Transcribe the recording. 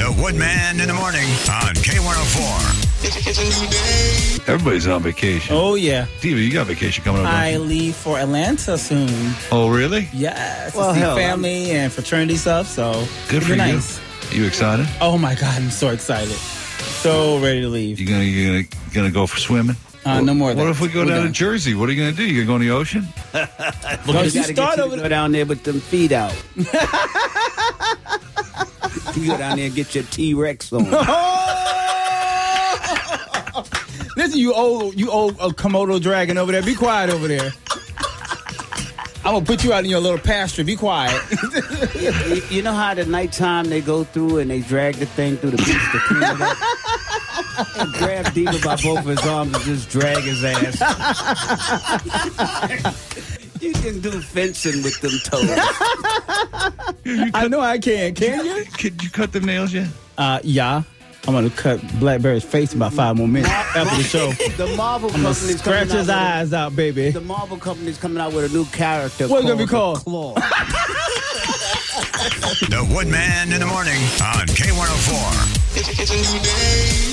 The Woodman in the morning on K104. It's a new day. Everybody's on vacation. Oh, yeah. Diva, you got vacation coming up. I leave for Atlanta soon. Oh, really? Yes. Well, to see hell, family and fraternity stuff, so Good it'll for be you. nice. You excited? Oh, my God. I'm so excited. So ready to leave. You gonna go for swimming? No more of that. What if we go We're down to done. Jersey? What are you gonna do? You gonna go in the ocean? Because you gotta start get you over to go down there with them feet out. You go down there and get your T-Rex on. Listen, you old Komodo dragon over there. Be quiet over there. I'm going to put you out in your little pasture. Be quiet. You know how the nighttime they go through and they drag the thing through the beach to clean it up? And grab Diva by both of his arms and just drag his ass. You can do fencing with them toes. I know I can. Can you? Could you cut them nails yet? Yeah. I'm going to cut Blackberry's face about 5 more minutes after the show. The Marvel I'm going to company's scratch coming his out eyes out, baby. The Marvel company's coming out with a new character. What's it gonna be the called? Claw. The Woodman in the morning on K104. It's a new day.